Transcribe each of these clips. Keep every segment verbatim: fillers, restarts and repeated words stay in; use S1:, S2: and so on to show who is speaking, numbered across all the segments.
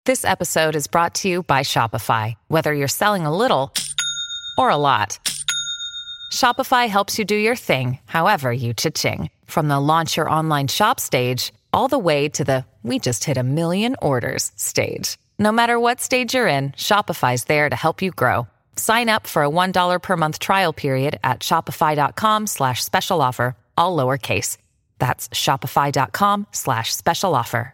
S1: This episode is brought to you by Shopify. Whether you're selling a little or a lot, Shopify helps you do your thing, however you cha-ching. From the launch your online shop stage, all the way to the we just hit a million orders stage. No matter what stage you're in, Shopify's there to help you grow. Sign up for a one dollar per month trial period at shopify.com slash special offer, all lowercase. That's shopify.com slash special offer.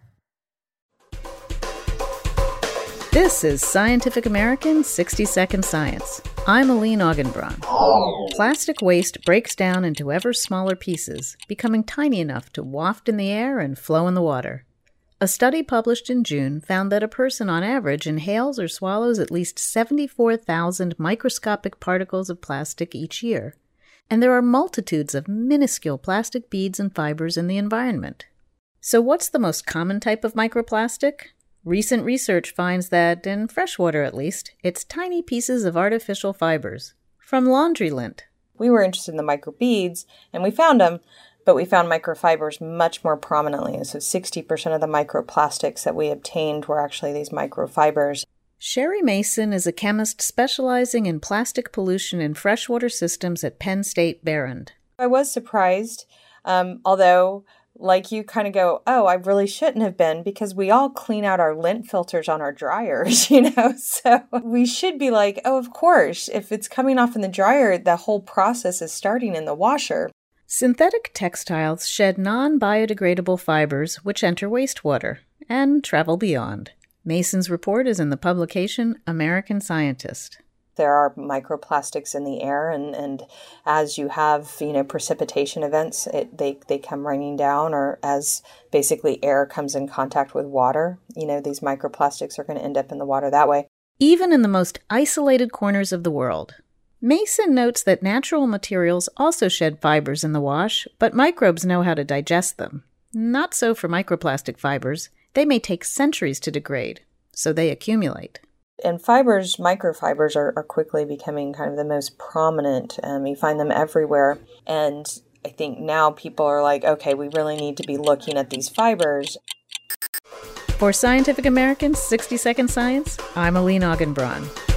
S2: This is Scientific American sixty second Science. I'm Aline Augenbraun. Plastic waste breaks down into ever smaller pieces, becoming tiny enough to waft in the air and flow in the water. A study published in June found that a person on average inhales or swallows at least seventy-four thousand microscopic particles of plastic each year, and there are multitudes of minuscule plastic beads and fibers in the environment. So what's the most common type of microplastic? Recent research finds that, in freshwater at least, it's tiny pieces of artificial fibers, from laundry lint.
S3: We were interested in the microbeads, and we found them, but we found microfibers much more prominently. So sixty percent of the microplastics that we obtained were actually these microfibers.
S2: Sherry Mason is a chemist specializing in plastic pollution in freshwater systems at Penn State Behrend.
S3: I was surprised, um, although... like you kind of go, oh, I really shouldn't have been, because we all clean out our lint filters on our dryers, you know? So we should be like, oh, of course, if it's coming off in the dryer, the whole process is starting in the washer.
S2: Synthetic textiles shed non-biodegradable fibers which enter wastewater and travel beyond. Mason's report is in the publication American Scientist.
S3: There are microplastics in the air, and, and as you have, you know, precipitation events, it, they, they come raining down, or as basically air comes in contact with water, you know, these microplastics are going to end up in the water that way.
S2: Even in the most isolated corners of the world. Mason notes that natural materials also shed fibers in the wash, but microbes know how to digest them. Not so for microplastic fibers. They may take centuries to degrade, so they accumulate.
S3: And fibers, microfibers, are, are quickly becoming kind of the most prominent. Um, you find them everywhere. And I think now people are like, okay, we really need to be looking at these fibers.
S2: For Scientific American's sixty second Science, I'm Aline Augenbraun.